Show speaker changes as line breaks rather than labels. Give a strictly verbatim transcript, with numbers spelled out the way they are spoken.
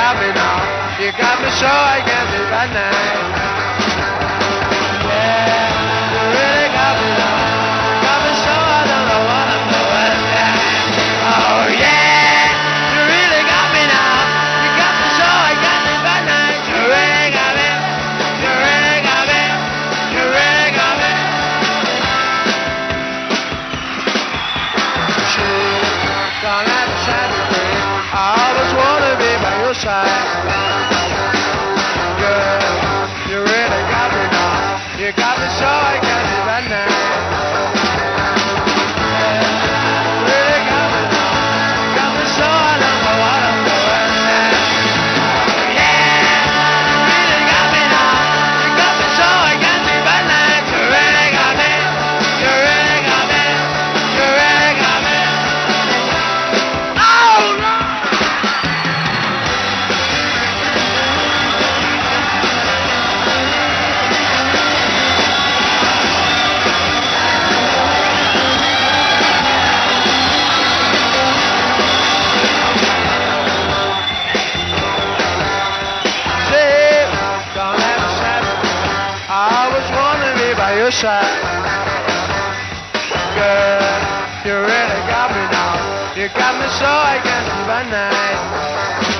got me now. You got me so I can't sleep at night. Yeah, you really got me now. You got me so I don't know what I'm doing. Yeah. Oh yeah, you really got me now. You got me so I can't sleep at night. You really got me. You really got me. You really got me. Don't let me set you free. I always wanna be by your side. Girl, you really got me now. You got me so I can't sleep at night. Yeah, you really got me now. You got me so I don't know what I'm doing. Yeah, you really got me now. You got me so I can't sleep at night. You really got me. You really got me. You really got me. By your side, girl, you really got me now. You got me so I can't sleep at night.